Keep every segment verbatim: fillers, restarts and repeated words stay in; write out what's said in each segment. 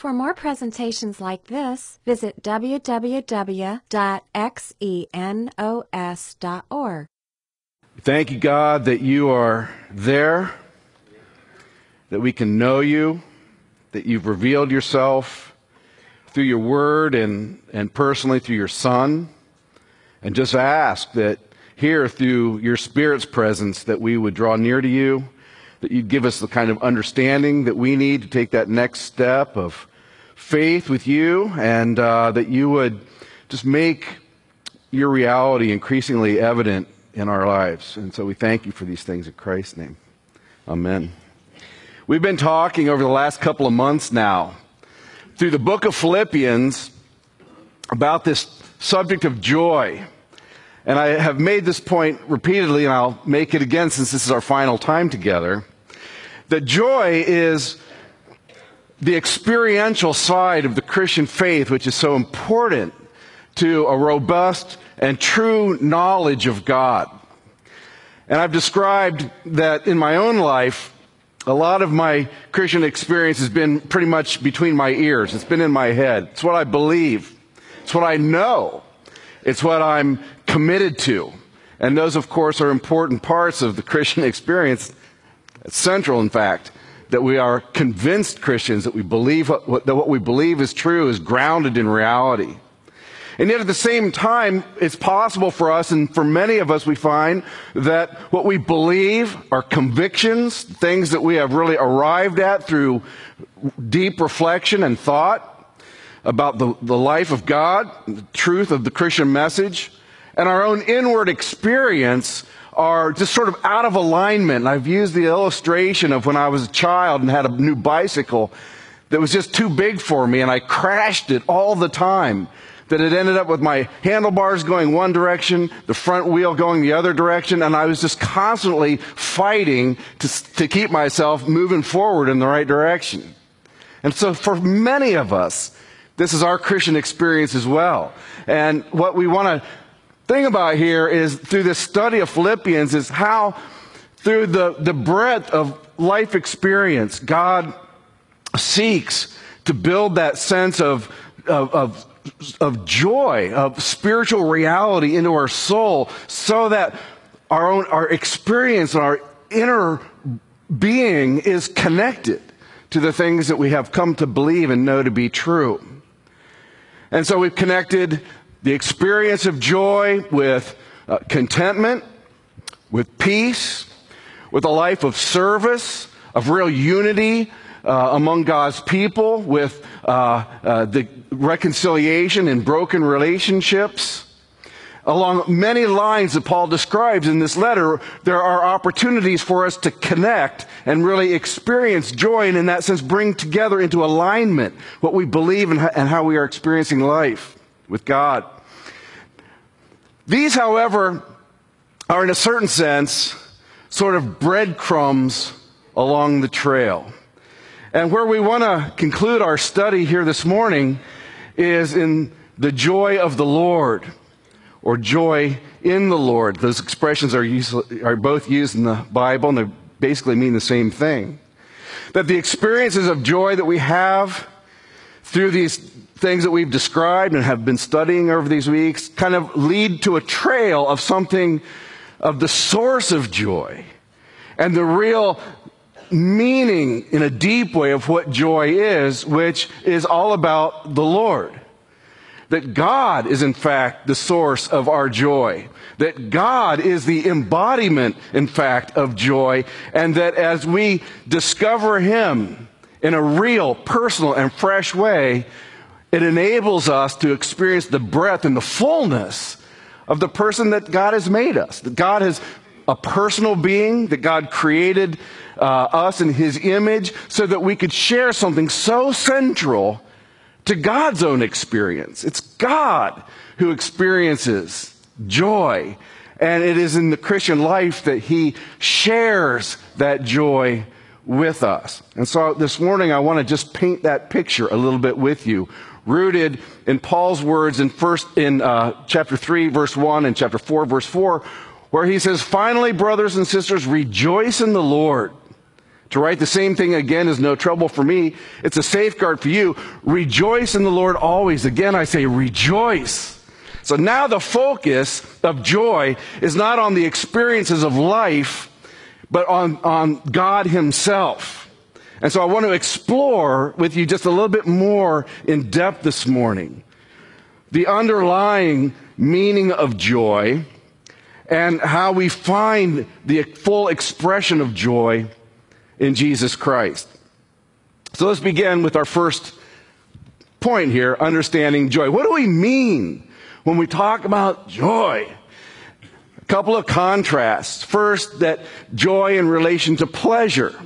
For more presentations like this, visit w w w dot xenos dot org. Thank you, God, that you are there, that we can know you, that you've revealed yourself through your word and, and personally through your Son. And just ask that here, through your Spirit's presence, that we would draw near to you, that you'd give us the kind of understanding that we need to take that next step of faith with you, and uh, that you would just make your reality increasingly evident in our lives. And so we thank you for these things in Christ's name. Amen. We've been talking over the last couple of months now through the book of Philippians about this subject of joy. And I have made this point repeatedly, and I'll make it again since this is our final time together, that joy is the experiential side of the Christian faith, which is so important to a robust and true knowledge of God. And I've described that in my own life, a lot of my Christian experience has been pretty much between my ears. It's been in my head. It's what I believe. It's what I know. It's what I'm committed to. And those, of course, are important parts of the Christian experience. It's central, in fact, that we are convinced Christians, that we believe what, that what we believe is true is grounded in reality. And yet at the same time, it's possible for us, and for many of us, we find that what we believe are convictions, things that we have really arrived at through deep reflection and thought about the, the life of God, the truth of the Christian message, and our own inward experience are just sort of out of alignment. And I've used the illustration of when I was a child and had a new bicycle that was just too big for me, and I crashed it all the time. That it ended up with my handlebars going one direction, the front wheel going the other direction, and I was just constantly fighting to, to keep myself moving forward in the right direction. And so for many of us, this is our Christian experience as well. And what we want to think about here is, through this study of Philippians, is how through the, the breadth of life experience, God seeks to build that sense of, of, of of joy, of spiritual reality into our soul, so that our own, our experience and our inner being is connected to the things that we have come to believe and know to be true. And so we've connected the experience of joy with uh, contentment, with peace, with a life of service, of real unity uh, among God's people, with uh, uh, the reconciliation in broken relationships. Along many lines that Paul describes in this letter, there are opportunities for us to connect and really experience joy, and in that sense bring together into alignment what we believe and how we are experiencing life with God. These, however, are in a certain sense sort of breadcrumbs along the trail. And where we want to conclude our study here this morning is in the joy of the Lord, or joy in the Lord. Those expressions are, used, are both used in the Bible, and they basically mean the same thing. That the experiences of joy that we have through these things that we've described and have been studying over these weeks kind of lead to a trail of something, of the source of joy and the real meaning in a deep way of what joy is, which is all about the Lord. That God is in fact the source of our joy. That God is the embodiment, in fact, of joy. And that as we discover Him in a real, personal, and fresh way, it enables us to experience the breadth and the fullness of the person that God has made us. That God is a personal being, that God created uh, us in His image so that we could share something so central to God's own experience. It's God who experiences joy, and it is in the Christian life that He shares that joy with us. And so this morning I want to just paint that picture a little bit with you, rooted in Paul's words in first in uh, chapter three, verse one, and chapter four, verse four, where he says, "Finally, brothers and sisters, rejoice in the Lord. To write the same thing again is no trouble for me. It's a safeguard for you. Rejoice in the Lord always. Again, I say rejoice. So now the focus of joy is not on the experiences of life, but on, on God himself. And so I want to explore with you just a little bit more in depth this morning the underlying meaning of joy and how we find the full expression of joy in Jesus Christ. So let's begin with our first point here, understanding joy. What do we mean when we talk about joy? A couple of contrasts. First, that joy in relation to pleasure.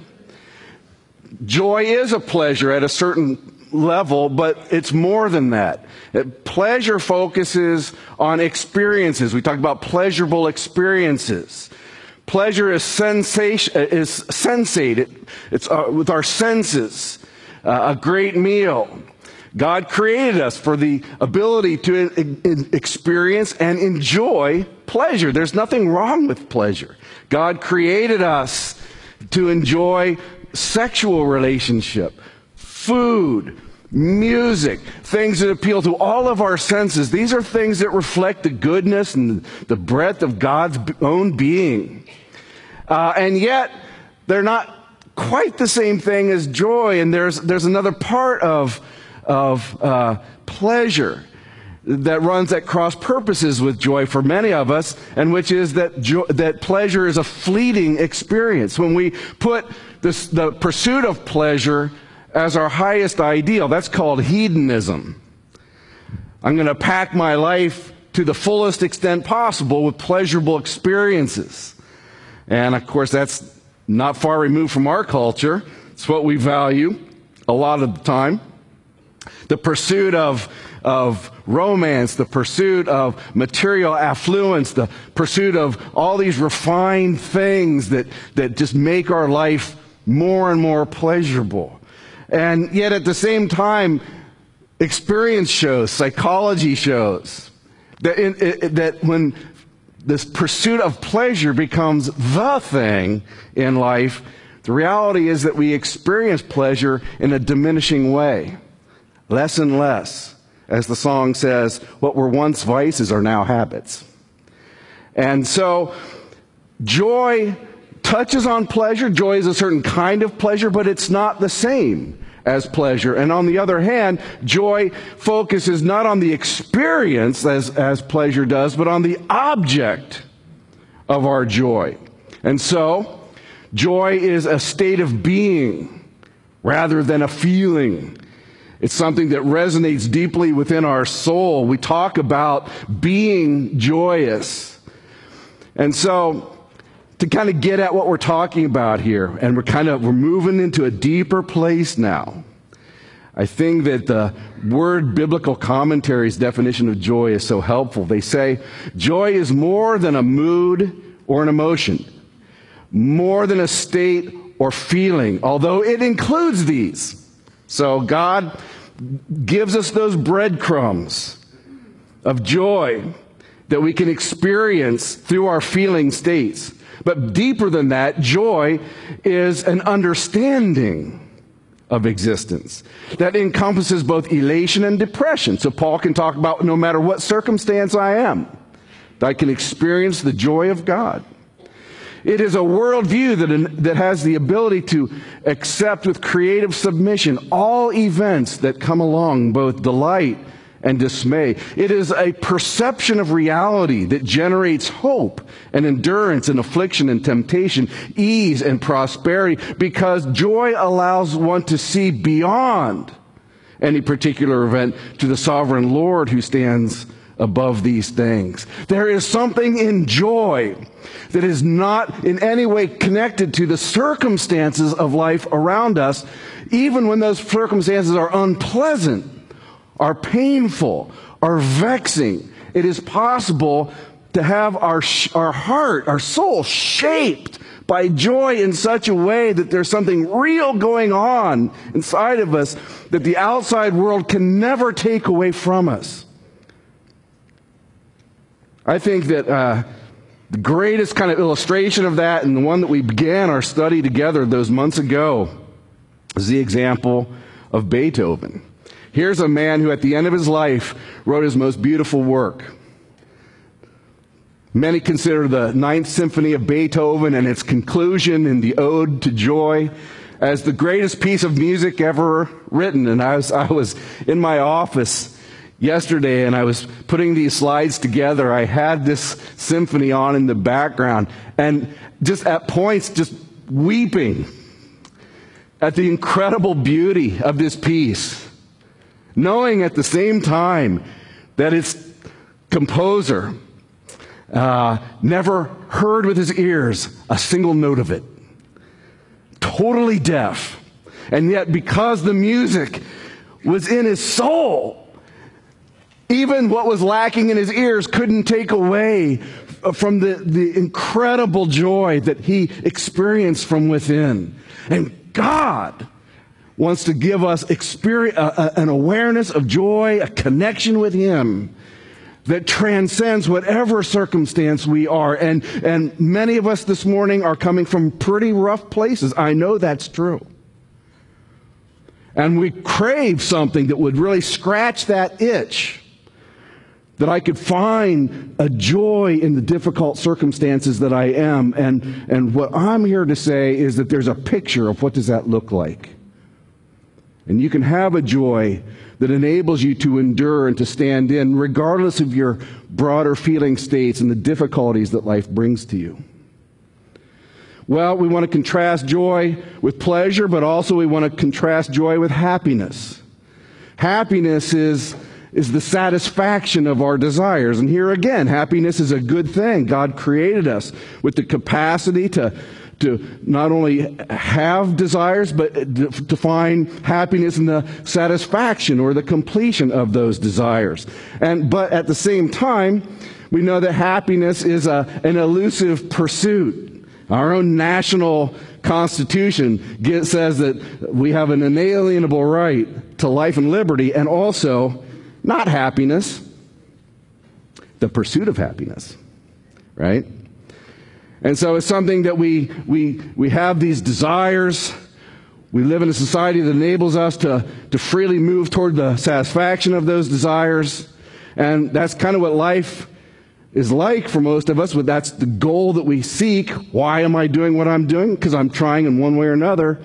Joy is a pleasure at a certain level, but it's more than that. Pleasure focuses on experiences. We talk about pleasurable experiences. Pleasure is sensation, is sensate. It, it's uh, with our senses. Uh, a great meal. God created us for the ability to in, in experience and enjoy pleasure. There's nothing wrong with pleasure. God created us to enjoy sexual relationship, food, music, things that appeal to all of our senses. These are things that reflect the goodness and the breadth of God's own being. Uh, and yet, they're not quite the same thing as joy. And there's there's another part of of uh, pleasure that runs at cross purposes with joy for many of us, and which is that jo- that pleasure is a fleeting experience. When we put this, the pursuit of pleasure as our highest ideal, that's called hedonism. I'm going to pack my life to the fullest extent possible with pleasurable experiences. And of course, that's not far removed from our culture. It's what we value a lot of the time. The pursuit of, of romance, the pursuit of material affluence, the pursuit of all these refined things that, that just make our life more and more pleasurable. And yet at the same time, experience shows, psychology shows, that, in, it, that when this pursuit of pleasure becomes the thing in life, the reality is that we experience pleasure in a diminishing way. Less and less. As the song says, what were once vices are now habits. And so, joy touches on pleasure. Joy is a certain kind of pleasure, but it's not the same as pleasure. And on the other hand, joy focuses not on the experience as, as pleasure does, but on the object of our joy. And so, joy is a state of being rather than a feeling. It's something that resonates deeply within our soul. We talk about being joyous. And so, to kind of get at what we're talking about here, and we're kind of, we're moving into a deeper place now. I think that the Word Biblical Commentary's definition of joy is so helpful. They say, joy is more than a mood or an emotion, more than a state or feeling, although it includes these. So God gives us those breadcrumbs of joy that we can experience through our feeling states. But deeper than that, joy is an understanding of existence that encompasses both elation and depression. So Paul can talk about no matter what circumstance I am, I can experience the joy of God. It is a worldview that, that has the ability to accept with creative submission all events that come along, both delight and dismay. It is a perception of reality that generates hope and endurance in affliction and temptation, ease and prosperity, because joy allows one to see beyond any particular event to the sovereign Lord who stands above these things. There is something in joy that is not in any way connected to the circumstances of life around us, even when those circumstances are unpleasant, are painful, are vexing. It is possible to have our, our heart, our soul shaped by joy in such a way that there's something real going on inside of us that the outside world can never take away from us. I think that uh, The greatest kind of illustration of that, and the one that we began our study together those months ago, is the example of Beethoven. Here's a man who at the end of his life wrote his most beautiful work. Many consider the Ninth Symphony of Beethoven and its conclusion in the Ode to Joy as the greatest piece of music ever written. And I was, I was in my office yesterday, and I was putting these slides together. I had this symphony on in the background, and just at points, just weeping at the incredible beauty of this piece, knowing at the same time that its composer uh, never heard with his ears a single note of it. Totally deaf. And yet, because the music was in his soul, even what was lacking in his ears couldn't take away from the, the incredible joy that he experienced from within. And God wants to give us experience, uh, an awareness of joy, a connection with Him that transcends whatever circumstance we are. And, and many of us this morning are coming from pretty rough places. I know that's true. And we crave something that would really scratch that itch, that I could find a joy in the difficult circumstances that I am. And, and what I'm here to say is that there's a picture of what does that look like. And you can have a joy that enables you to endure and to stand in, regardless of your broader feeling states and the difficulties that life brings to you. Well, we want to contrast joy with pleasure, but also we want to contrast joy with happiness. Happiness is is the satisfaction of our desires. And here again, happiness is a good thing. God created us with the capacity to, to not only have desires, but to find happiness in the satisfaction or the completion of those desires. And but at the same time, we know that happiness is a, an elusive pursuit. Our own national constitution get, says that we have an inalienable right to life and liberty, and also not happiness, the pursuit of happiness, right? And so it's something that we we we have these desires. We live in a society that enables us to, to freely move toward the satisfaction of those desires. And that's kind of what life is like for most of us, but that's the goal that we seek. Why am I doing what I'm doing? Because I'm trying in one way or another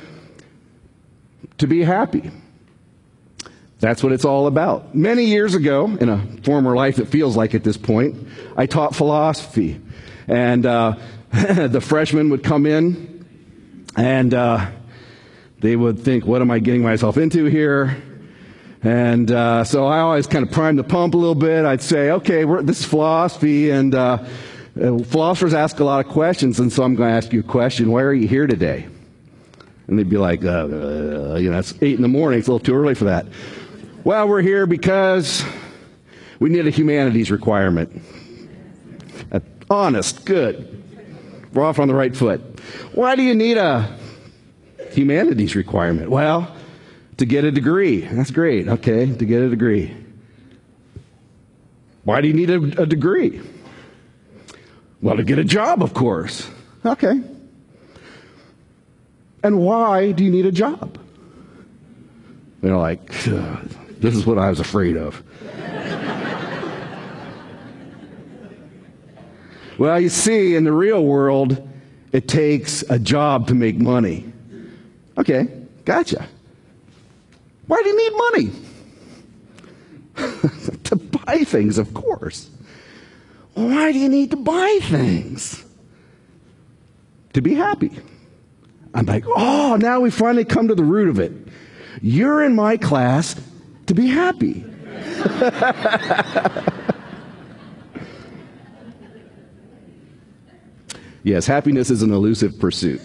to be happy. That's what it's all about. Many years ago, in a former life it feels like at this point, I taught philosophy. And uh, the freshmen would come in, and uh, they would think, what am I getting myself into here? And uh, so I always kind of primed the pump a little bit. I'd say, okay, we're, this is philosophy, and uh, philosophers ask a lot of questions, and so I'm going to ask you a question. Why are you here today? And they'd be like, uh, uh, you know, it's eight in the morning. It's a little too early for that. Well, we're here because we need a humanities requirement. Uh, honest, good. We're off on the right foot. Why do you need a humanities requirement? Well, to get a degree. That's great. Okay, to get a degree. Why do you need a, a degree? Well, to get a job, of course. Okay. And why do you need a job? They're like, this is what I was afraid of. Well, you see, in the real world, it takes a job to make money. Okay, gotcha. Why do you need money? To buy things, of course. Why do you need to buy things? To be happy. I'm like, oh, now we finally come to the root of it. You're in my class to be happy. Yes, happiness is an elusive pursuit.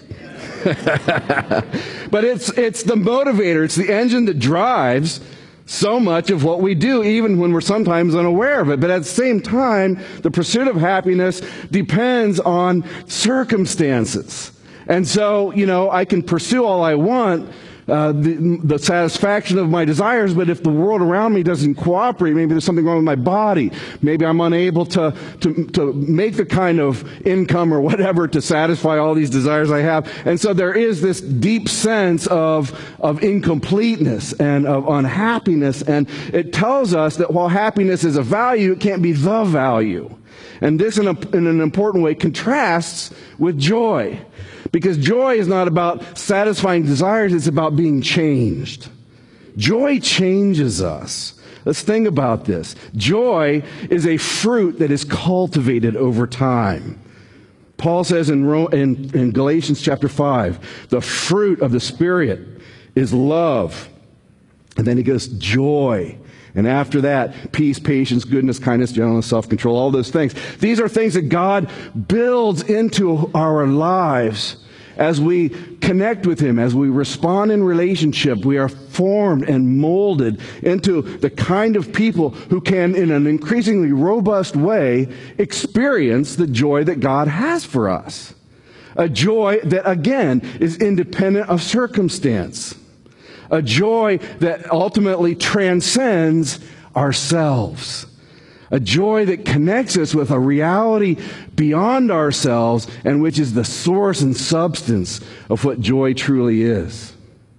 But it's it's the motivator, it's the engine that drives so much of what we do, even when we're sometimes unaware of it. But at the same time, the pursuit of happiness depends on circumstances. And so, you know, I can pursue all I want, uh, the, the satisfaction of my desires, but if the world around me doesn't cooperate, maybe there's something wrong with my body, maybe I'm unable to, to, to make the kind of income or whatever to satisfy all these desires I have. And so there is this deep sense of, of incompleteness and of unhappiness. And it tells us that while happiness is a value, it can't be the value. And this, in, a, in an important way, contrasts with joy. Because joy is not about satisfying desires, it's about being changed. Joy changes us. Let's think about this. Joy is a fruit that is cultivated over time. Paul says in, in, in Galatians chapter five, the fruit of the Spirit is love. And then he goes, joy. And after that, peace, patience, goodness, kindness, gentleness, self-control, all those things. These are things that God builds into our lives as we connect with Him, as we respond in relationship. We are formed and molded into the kind of people who can, in an increasingly robust way, experience the joy that God has for us. A joy that, again, is independent of circumstance. A joy that ultimately transcends ourselves. A joy that connects us with a reality beyond ourselves and which is the source and substance of what joy truly is.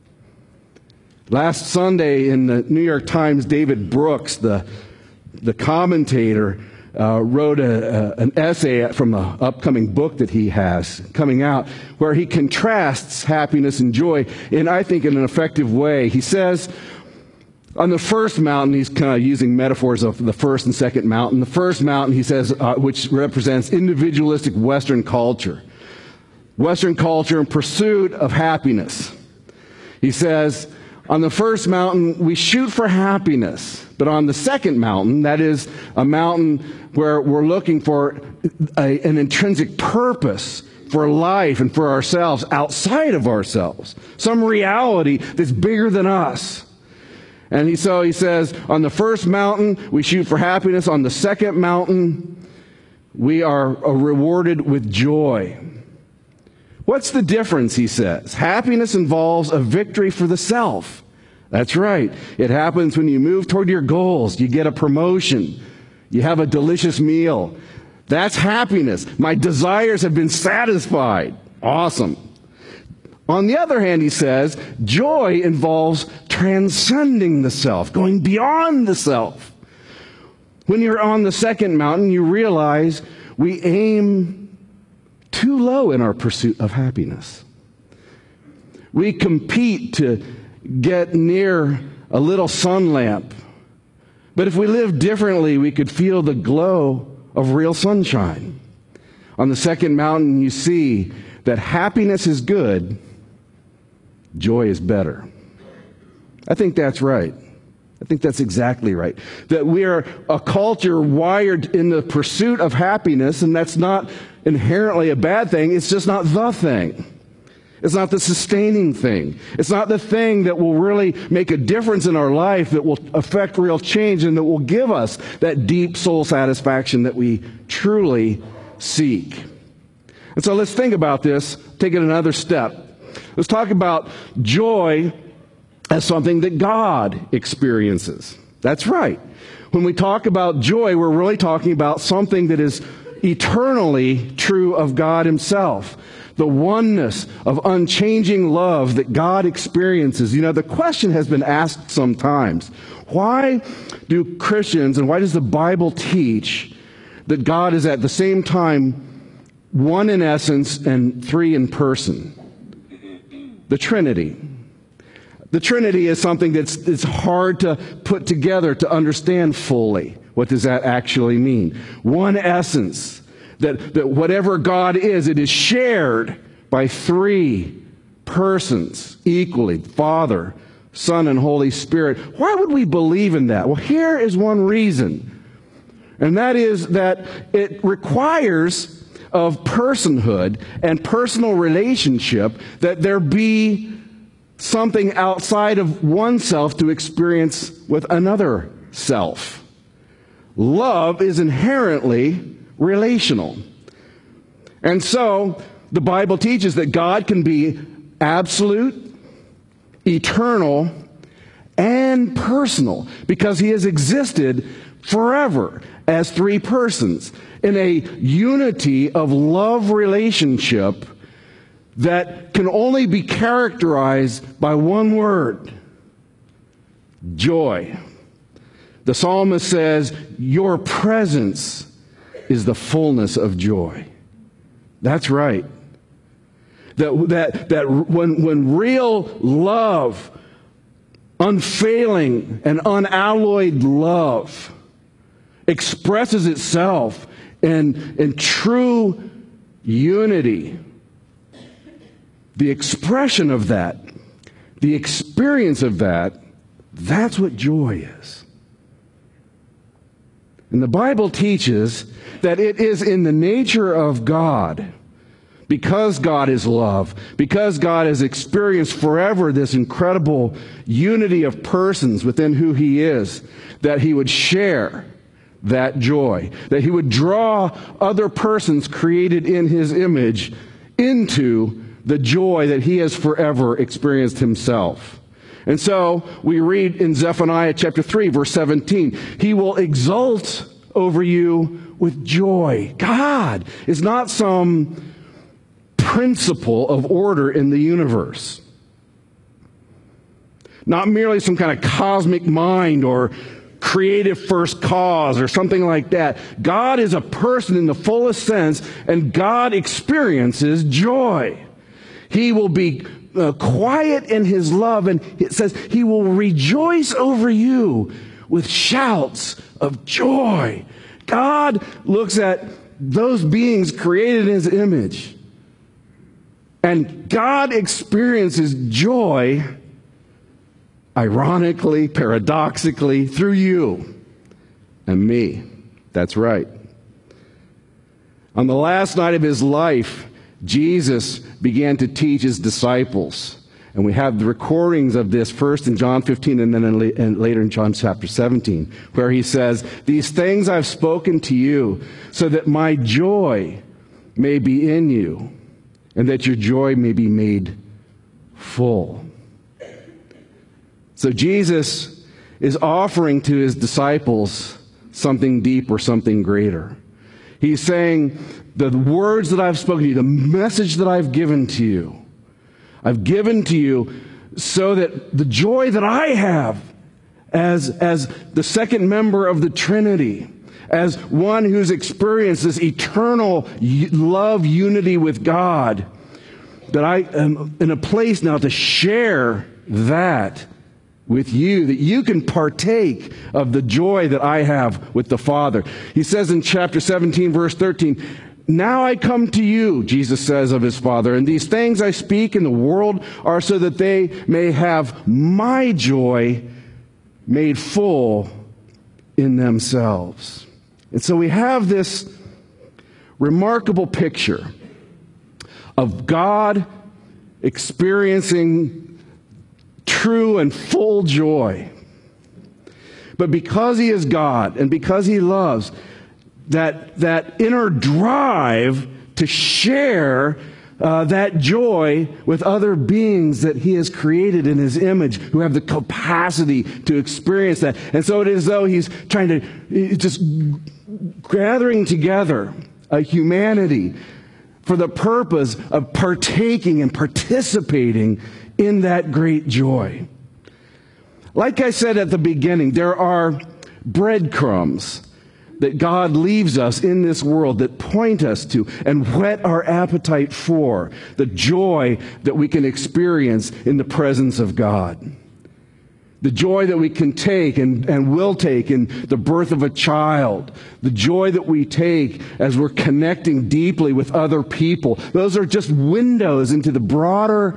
Last Sunday in the New York Times, David Brooks, the, the commentator, Uh, wrote a, a, an essay from the upcoming book that he has coming out where he contrasts happiness and joy in, I think, in an effective way. He says, on the first mountain, he's kind of using metaphors of the first and second mountain. The first mountain, he says, uh, which represents individualistic Western culture. Western culture in pursuit of happiness. He says, on the first mountain, we shoot for happiness. But on the second mountain, that is a mountain where we're looking for a, an intrinsic purpose for life and for ourselves outside of ourselves. Some reality that's bigger than us. And he, so he says, on the first mountain, we shoot for happiness. On the second mountain, we are rewarded with joy. What's the difference, he says? Happiness involves a victory for the self. That's right. It happens when you move toward your goals. You get a promotion. You have a delicious meal. That's happiness. My desires have been satisfied. Awesome. On the other hand, he says, joy involves transcending the self, going beyond the self. When you're on the second mountain, you realize we aim too low in our pursuit of happiness. We compete to get near a little sun lamp. But if we live differently, we could feel the glow of real sunshine. On the second mountain, you see that happiness is good, joy is better. I think that's right. I think that's exactly right. That we are a culture wired in the pursuit of happiness, and that's not inherently a bad thing. It's just not the thing. It's not the sustaining thing. It's not the thing that will really make a difference in our life, that will affect real change, and that will give us that deep soul satisfaction that we truly seek. And so let's think about this, take it another step. Let's talk about joy as something that God experiences. That's right. When we talk about joy, we're really talking about something that is eternally true of God Himself. The oneness of unchanging love that God experiences. You know, the question has been asked sometimes, why do Christians and why does the Bible teach that God is at the same time one in essence and three in person? The Trinity. The Trinity is something that's it's hard to put together, to understand fully. What does that actually mean? One essence. That, that whatever God is, it is shared by three persons equally, Father, Son, and Holy Spirit. Why would we believe in that? Well, here is one reason. And that is that it requires of personhood and personal relationship that there be something outside of oneself to experience with another self. Love is inherently relational. And so, the Bible teaches that God can be absolute, eternal, and personal, because he has existed forever as three persons in a unity of love relationship that can only be characterized by one word: joy. The psalmist says, your presence is the fullness of joy. That's right. That, that, that when, when real love, unfailing and unalloyed love, expresses itself in, in true unity, the expression of that, the experience of that, that's what joy is. And the Bible teaches that it is in the nature of God, because God is love, because God has experienced forever this incredible unity of persons within who he is, that he would share that joy, that he would draw other persons created in his image into the joy that he has forever experienced himself. And so we read in Zephaniah chapter three, verse seventeen, he will exult over you with joy. God is not some principle of order in the universe, not merely some kind of cosmic mind or creative first cause or something like that. God is a person in the fullest sense, and God experiences joy. He will be uh, quiet in his love, and it says he will rejoice over you with shouts of joy. God looks at those beings created in his image, and God experiences joy, ironically, paradoxically, through you and me. That's right. On the last night of his life, Jesus began to teach his disciples. And we have the recordings of this first in John fifteen and then in, and later in John chapter seventeen, where he says, these things I've spoken to you so that my joy may be in you and that your joy may be made full. So Jesus is offering to his disciples something deeper, something greater. He's saying, the words that I've spoken to you, the message that I've given to you, I've given to you so that the joy that I have as, as the second member of the Trinity, as one who's experienced this eternal love unity with God, that I am in a place now to share that with you, that you can partake of the joy that I have with the Father. He says in chapter seventeen, verse thirteen, now I come to you, Jesus says of his Father, and these things I speak in the world are so that they may have my joy made full in themselves. And so we have this remarkable picture of God experiencing true and full joy. But because he is God and because he loves, that, that inner drive to share uh, that joy with other beings that he has created in his image, who have the capacity to experience that. And so it is as though he's trying to, just gathering together a humanity for the purpose of partaking and participating in that great joy. Like I said at the beginning, there are breadcrumbs that God leaves us in this world that point us to and whet our appetite for the joy that we can experience in the presence of God. The joy that we can take and, and will take in the birth of a child. The joy that we take as we're connecting deeply with other people. Those are just windows into the broader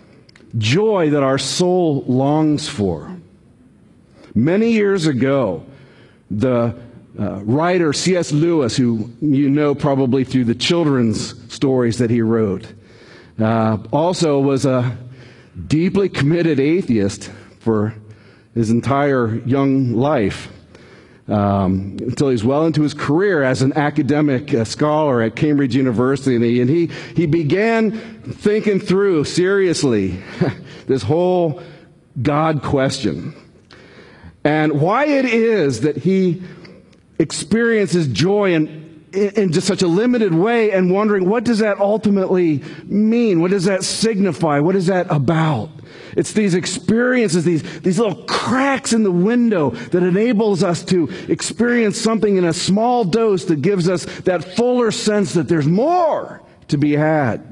joy that our soul longs for. Many years ago, the uh, writer C S Lewis, who you know probably through the children's stories that he wrote, uh, also was a deeply committed atheist for his entire young life, um, until he's well into his career as an academic uh, scholar at Cambridge University. And he, he began thinking through seriously this whole God question. And why it is that he experiences joy in, in just such a limited way, and wondering, what does that ultimately mean? What does that signify? What is that about? It's these experiences, these, these little cracks in the window that enables us to experience something in a small dose that gives us that fuller sense that there's more to be had.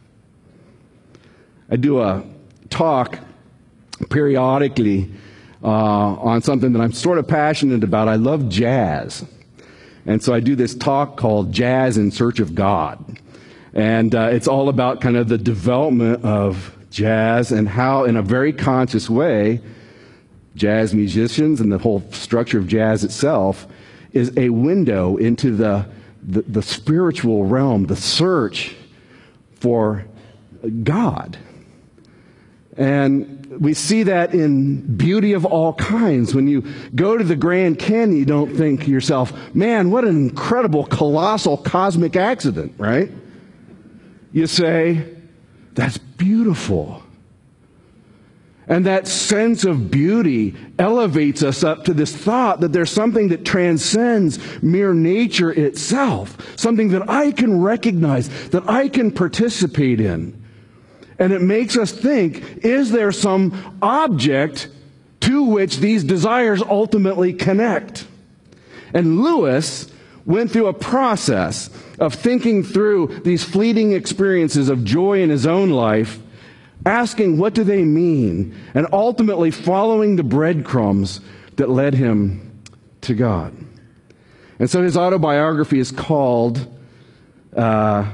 I do a talk periodically uh, on something that I'm sort of passionate about. I love jazz. And so I do this talk called Jazz in Search of God. And uh, it's all about kind of the development of jazz and how, in a very conscious way, jazz musicians and the whole structure of jazz itself is a window into the, the, the spiritual realm, the search for God. And we see that in beauty of all kinds. When you go to the Grand Canyon, you don't think to yourself, man, what an incredible, colossal, cosmic accident, right? You say, that's beautiful. And that sense of beauty elevates us up to this thought that there's something that transcends mere nature itself, something that I can recognize, that I can participate in. And it makes us think, is there some object to which these desires ultimately connect? And Lewis went through a process of thinking through these fleeting experiences of joy in his own life, asking what do they mean, and ultimately following the breadcrumbs that led him to God. And so his autobiography is called uh,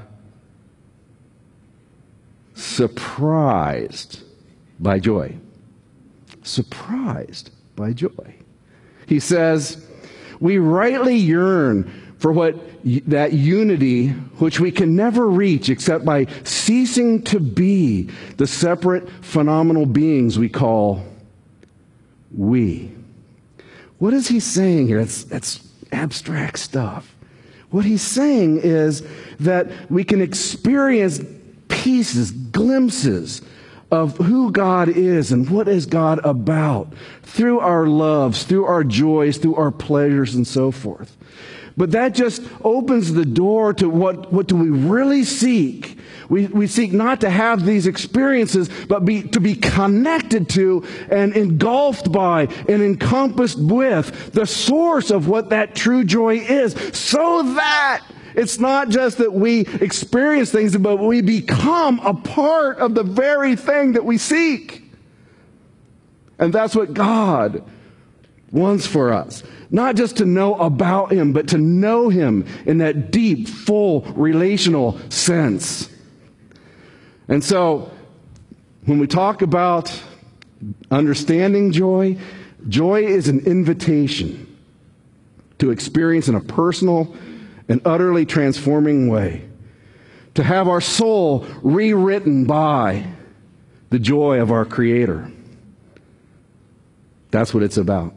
Surprised by Joy. Surprised by Joy. He says, we rightly yearn for what that unity which we can never reach except by ceasing to be the separate phenomenal beings we call we. What is he saying here? It's, it's abstract stuff. What he's saying is that we can experience pieces, glimpses of who God is and what is God about through our loves, through our joys, through our pleasures, and so forth. But that just opens the door to what, what do we really seek? We, we seek not to have these experiences, but be, to be connected to and engulfed by and encompassed with the source of what that true joy is, so that it's not just that we experience things, but we become a part of the very thing that we seek. And that's what God wants for us. Not just to know about Him, but to know Him in that deep, full, relational sense. And so, when we talk about understanding joy, joy is an invitation to experience in a personal and utterly transforming way, to have our soul rewritten by the joy of our Creator. That's what it's about.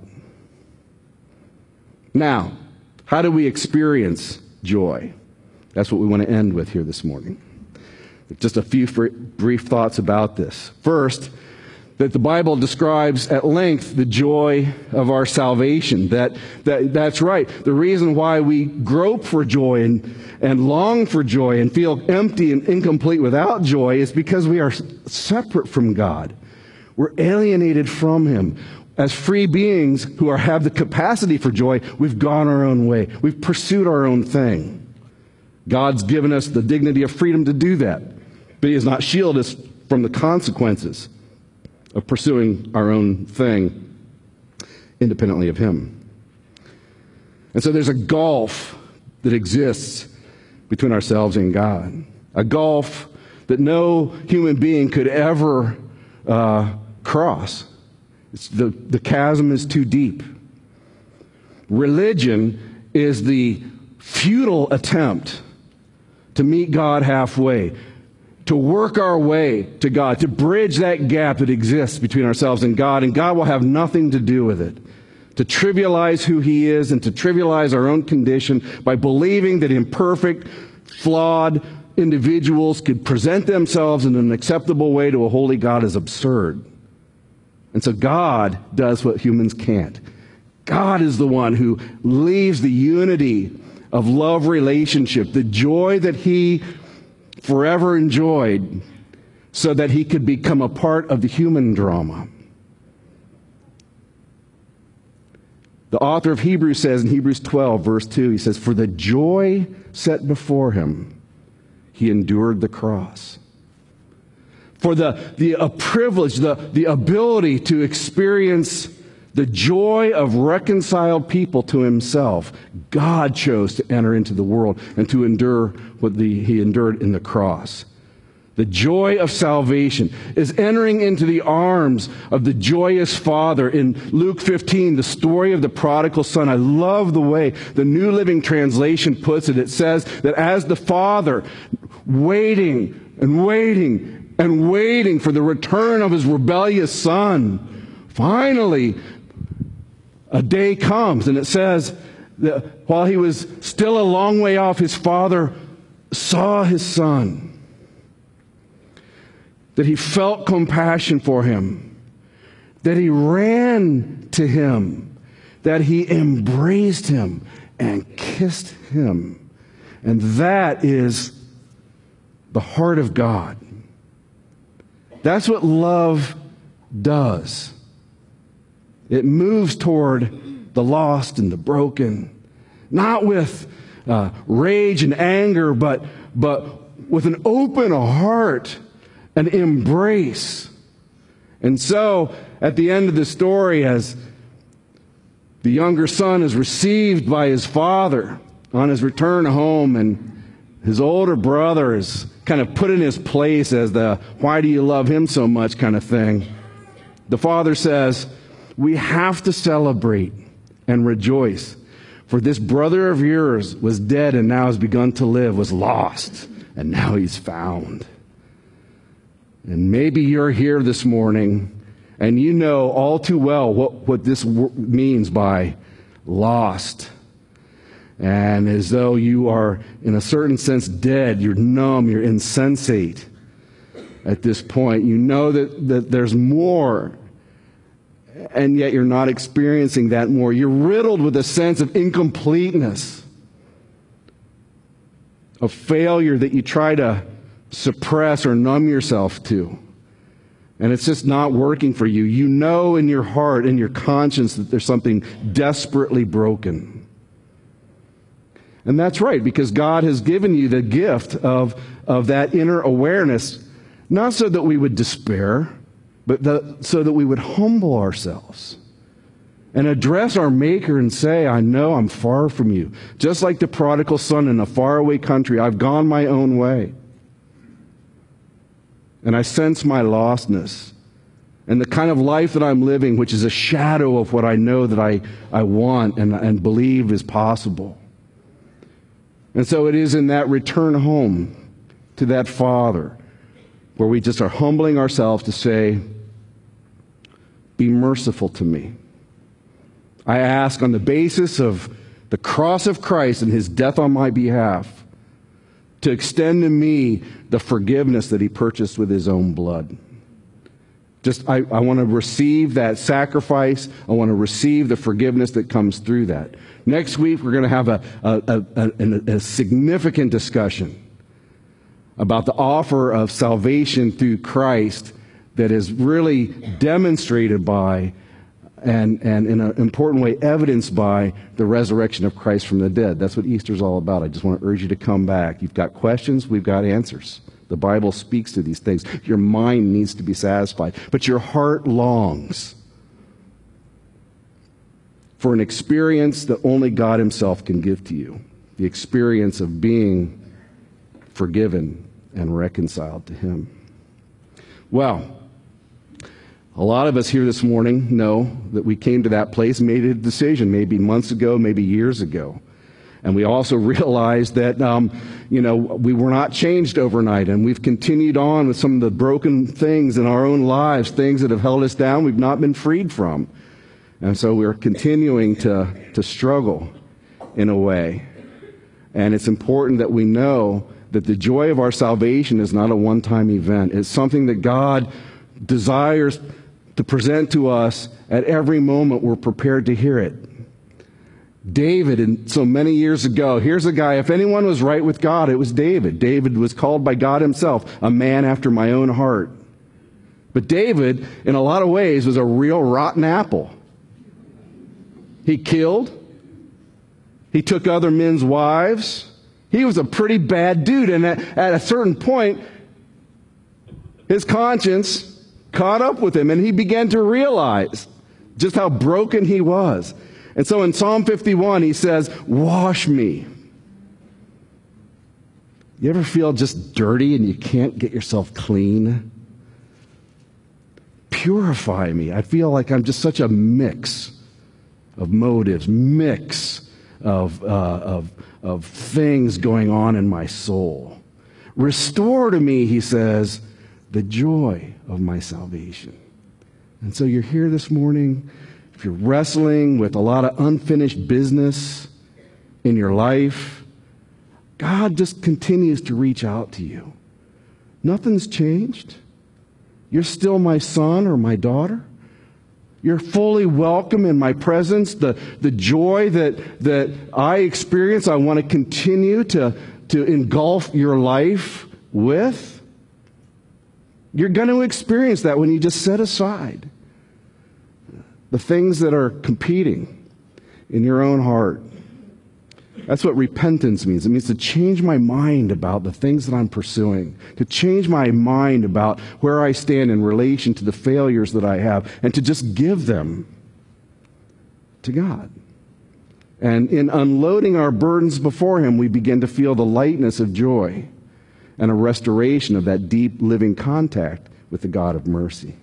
Now, how do we experience joy? That's what we want to end with here this morning. Just a few brief thoughts about this. First, that the Bible describes at length the joy of our salvation. That, that that's right. The reason why we grope for joy and, and long for joy and feel empty and incomplete without joy is because we are separate from God. We're alienated from Him. As free beings who are, have the capacity for joy, we've gone our own way. We've pursued our own thing. God's given us the dignity of freedom to do that. But He has not shielded us from the consequences of pursuing our own thing independently of Him. And so there's a gulf that exists between ourselves and God. A gulf that no human being could ever uh, cross. It's the, the chasm is too deep. Religion is the futile attempt to meet God halfway, to work our way to God, to bridge that gap that exists between ourselves and God, and God will have nothing to do with it. To trivialize who He is and to trivialize our own condition by believing that imperfect, flawed individuals could present themselves in an acceptable way to a holy God is absurd. And so God does what humans can't. God is the one who leaves the unity of love relationship, the joy that he forever enjoyed, so that he could become a part of the human drama. The author of Hebrews says in Hebrews twelve, verse two, he says, "For the joy set before him, he endured the cross." For the, the a privilege, the, the ability to experience the joy of reconciled people to himself, God chose to enter into the world and to endure what the, he endured in the cross. The joy of salvation is entering into the arms of the joyous Father. In Luke fifteen, the story of the prodigal son, I love the way the New Living Translation puts it. It says that as the Father, waiting and waiting and waiting for the return of his rebellious son, finally, a day comes, and it says that while he was still a long way off, his father saw his son, that he felt compassion for him, that he ran to him, that he embraced him and kissed him. And that is the heart of God. That's what love does. It moves toward the lost and the broken, not with uh, rage and anger, but, but with an open heart, an embrace. And so, at the end of the story, as the younger son is received by his father on his return home, and his older brother is kind of put in his place as the "why do you love him so much" kind of thing, the father says, "We have to celebrate and rejoice, for this brother of yours was dead and now has begun to live, was lost, and now he's found." And maybe you're here this morning and you know all too well what, what this means by lost. And as though you are, in a certain sense, dead, you're numb, you're insensate at this point. You know that, that there's more, and yet you're not experiencing that more. You're riddled with a sense of incompleteness, of failure that you try to suppress or numb yourself to. And it's just not working for you. You know in your heart, in your conscience, that there's something desperately broken. And that's right, because God has given you the gift of, of that inner awareness, not so that we would despair, but the, so that we would humble ourselves and address our Maker and say, "I know I'm far from you." Just like the prodigal son in a faraway country, I've gone my own way. And I sense my lostness and the kind of life that I'm living, which is a shadow of what I know that I, I want and, and believe is possible. And so it is in that return home to that Father where we just are humbling ourselves to say, "Be merciful to me." I ask on the basis of the cross of Christ and his death on my behalf to extend to me the forgiveness that he purchased with his own blood. Just, I, I want to receive that sacrifice. I want to receive the forgiveness that comes through that. Next week, we're going to have a, a, a, a, a significant discussion about the offer of salvation through Christ that is really demonstrated by and, and in an important way evidenced by the resurrection of Christ from the dead. That's what Easter's all about. I just want to urge you to come back. You've got questions, we've got answers. The Bible speaks to these things. Your mind needs to be satisfied, but your heart longs for an experience that only God himself can give to you. The experience of being forgiven and reconciled to him. Well, a lot of us here this morning know that we came to that place, made a decision maybe months ago, maybe years ago. And we also realized that, um, you know, we were not changed overnight, and we've continued on with some of the broken things in our own lives, things that have held us down, we've not been freed from. And so we're continuing to, to struggle in a way. And it's important that we know that the joy of our salvation is not a one-time event. It's something that God desires to present to us at every moment we're prepared to hear it. David, and so many years ago, here's a guy, if anyone was right with God, it was David. David was called by God himself a man after my own heart. But David, in a lot of ways, was a real rotten apple. He killed. He took other men's wives. He was a pretty bad dude. And at, at a certain point, his conscience caught up with him, and he began to realize just how broken he was. And so in Psalm fifty-one, he says, wash me. You ever feel just dirty and you can't get yourself clean? Purify me. I feel like I'm just such a mix of motives, mix of, uh, of, of things going on in my soul. Restore to me, he says, the joy of my salvation. And so you're here this morning. If you're wrestling with a lot of unfinished business in your life, God just continues to reach out to you. Nothing's changed. You're still my son or my daughter. You're fully welcome in my presence. The, the joy that, that I experience, I want to continue to, to engulf your life with. You're going to experience that when you just set aside the things that are competing in your own heart. That's what repentance means. It means to change my mind about the things that I'm pursuing, to change my mind about where I stand in relation to the failures that I have, and to just give them to God. And in unloading our burdens before Him, we begin to feel the lightness of joy and a restoration of that deep living contact with the God of mercy.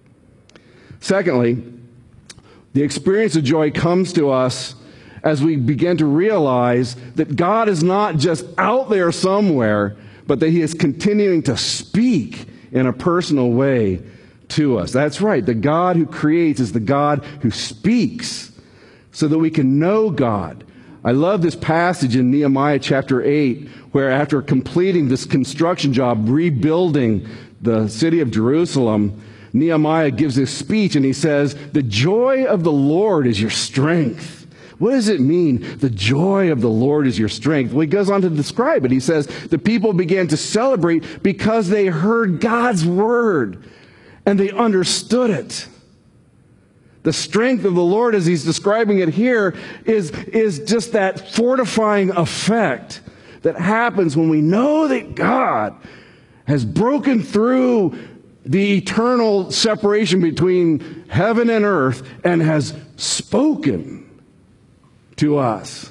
Secondly, the experience of joy comes to us as we begin to realize that God is not just out there somewhere, but that He is continuing to speak in a personal way to us. That's right. The God who creates is the God who speaks so that we can know God. I love this passage in Nehemiah chapter eight, where after completing this construction job, rebuilding the city of Jerusalem, Nehemiah gives this speech and he says, the joy of the Lord is your strength. What does it mean? The joy of the Lord is your strength. Well, he goes on to describe it. He says, the people began to celebrate because they heard God's word and they understood it. The strength of the Lord, as he's describing it here, is, is just that fortifying effect that happens when we know that God has broken through the eternal separation between heaven and earth and has spoken to us.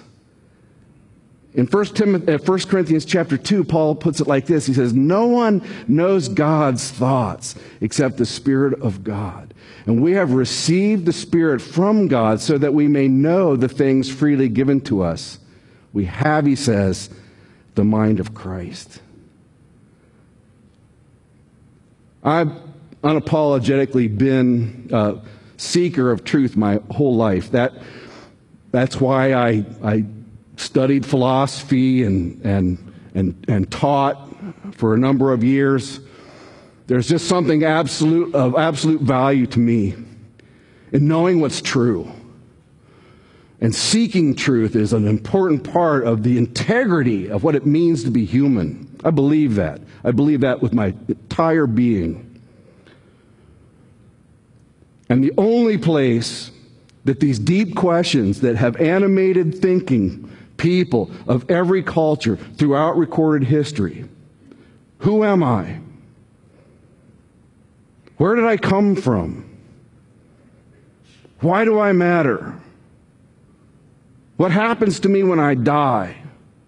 In First Corinthians chapter two, Paul puts it like this. He says, no one knows God's thoughts except the Spirit of God. And we have received the Spirit from God so that we may know the things freely given to us. We have, he says, the mind of Christ. I've unapologetically been a seeker of truth my whole life. That That's why I, I studied philosophy and, and, and, and taught for a number of years. There's just something absolute of absolute value to me in knowing what's true. And seeking truth is an important part of the integrity of what it means to be human. I believe that. I believe that with my entire being. And the only place that these deep questions that have animated thinking people of every culture throughout recorded history. Who am I? Where did I come from? Why do I matter? What happens to me when I die?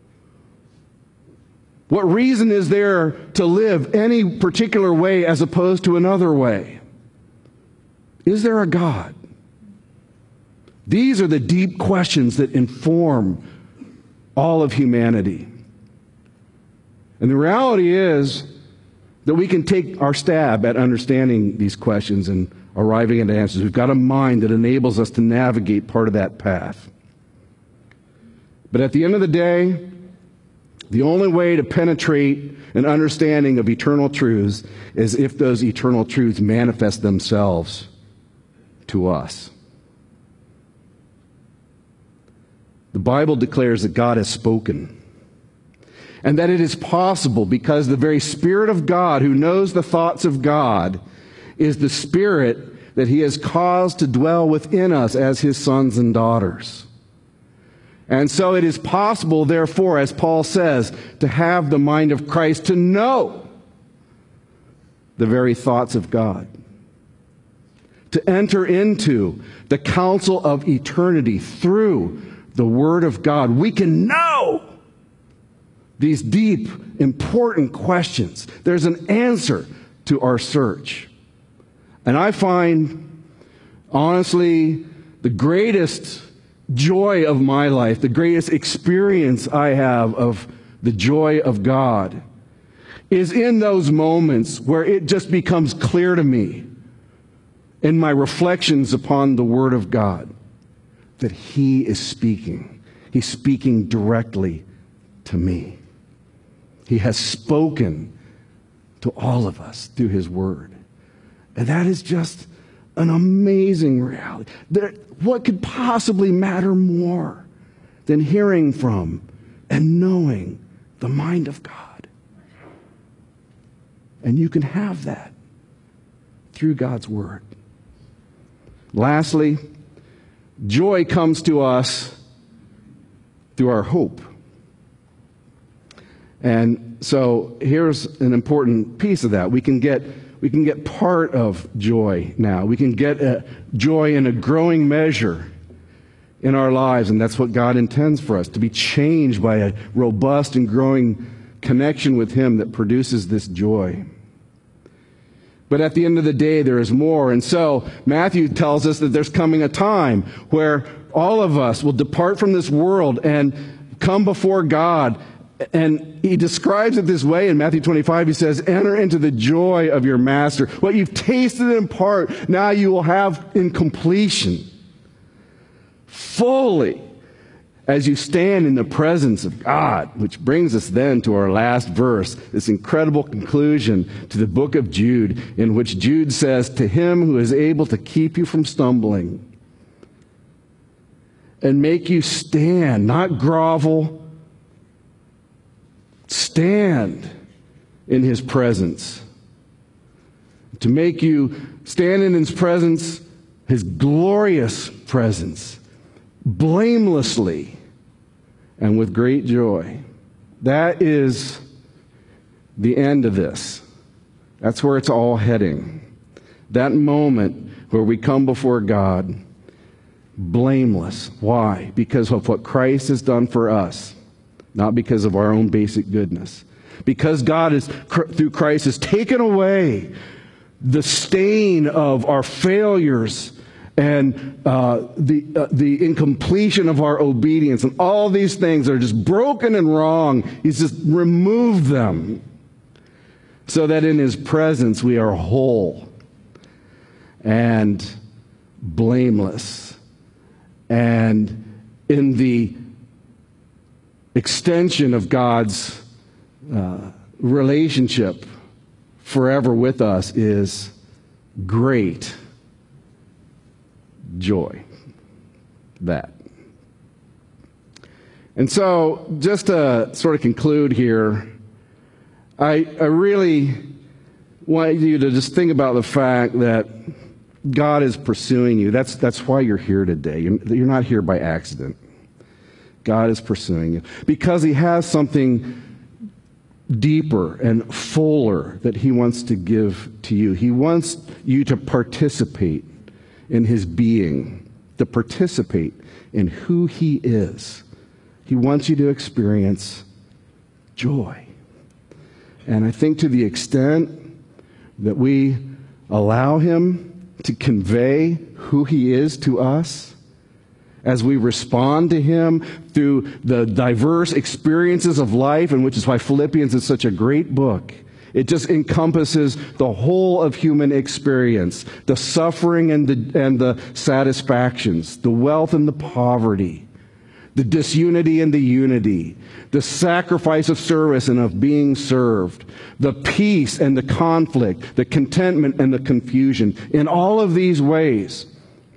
What reason is there to live any particular way as opposed to another way? Is there a God? These are the deep questions that inform all of humanity. And the reality is that we can take our stab at understanding these questions and arriving at answers. We've got a mind that enables us to navigate part of that path. But at the end of the day, the only way to penetrate an understanding of eternal truths is if those eternal truths manifest themselves to us. The Bible declares that God has spoken, and that it is possible because the very Spirit of God, who knows the thoughts of God, is the Spirit that He has caused to dwell within us as His sons and daughters. And so it is possible, therefore, as Paul says, to have the mind of Christ, to know the very thoughts of God, to enter into the counsel of eternity through the Word of God. We can know these deep, important questions. There's an answer to our search. And I find, honestly, the greatest joy of my life, the greatest experience I have of the joy of God, is in those moments where it just becomes clear to me in my reflections upon the Word of God that He is speaking. He's speaking directly to me. He has spoken to all of us through His Word. And that is just an amazing reality. There, what could possibly matter more than hearing from and knowing the mind of God? And you can have that through God's Word. Lastly, joy comes to us through our hope. And so here's an important piece of that. We can get we can get part of joy now. We can get a joy in a growing measure in our lives, and that's what God intends for us, to be changed by a robust and growing connection with Him that produces this joy. But at the end of the day, there is more. And so Matthew tells us that there's coming a time where all of us will depart from this world and come before God. And he describes it this way in Matthew twenty-five. He says, enter into the joy of your master. What you've tasted in part, now you will have in completion, fully, as you stand in the presence of God. Which brings us then to our last verse, this incredible conclusion to the book of Jude, in which Jude says, to Him who is able to keep you from stumbling and make you stand, not grovel, stand in His presence. To make you stand in His presence, His glorious presence, blamelessly and with great joy. That is the end of this. That's where it's all heading. That moment where we come before God blameless. Why? Because of what Christ has done for us. Not because of our own basic goodness. Because God is, through Christ, has taken away the stain of our failures and uh, the uh, the incompletion of our obedience, and all these things are just broken and wrong. He's just removed them so that in His presence we are whole and blameless, and in the extension of God's uh, relationship forever with us is great joy. That. And so, just to sort of conclude here, I, I really want you to just think about the fact that God is pursuing you. That's, that's why you're here today. You're, you're not here by accident. God is pursuing you because He has something deeper and fuller that He wants to give to you. He wants you to participate in His being, to participate in who He is. He wants you to experience joy. And I think to the extent that we allow Him to convey who He is to us, as we respond to Him through the diverse experiences of life, and which is why Philippians is such a great book. It just encompasses the whole of human experience, the suffering and the, and the satisfactions, the wealth and the poverty, the disunity and the unity, the sacrifice of service and of being served, the peace and the conflict, the contentment and the confusion. In all of these ways,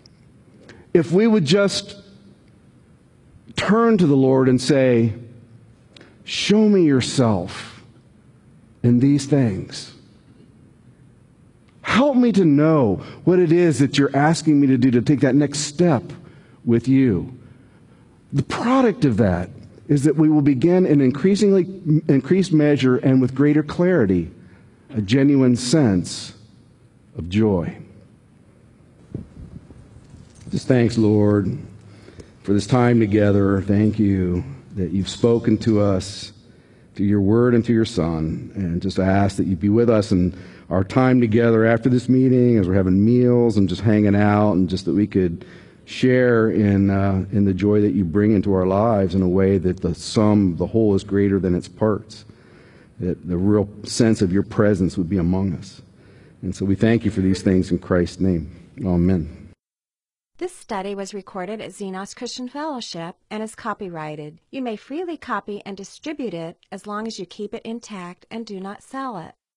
if we would just turn to the Lord and say, show me yourself in these things. Help me to know what it is that you're asking me to do to take that next step with you. The product of that is that we will begin in increasingly increased measure and with greater clarity, a genuine sense of joy. Just thanks, Lord, for this time together. Thank you that you've spoken to us through your word and through your Son. And just ask that you be with us in our time together after this meeting, as we're having meals and just hanging out, and just that we could share in uh, in the joy that you bring into our lives in a way that the sum, the whole, is greater than its parts. That the real sense of your presence would be among us. And so we thank you for these things in Christ's name. Amen. This study was recorded at Xenos Christian Fellowship and is copyrighted. You may freely copy and distribute it as long as you keep it intact and do not sell it.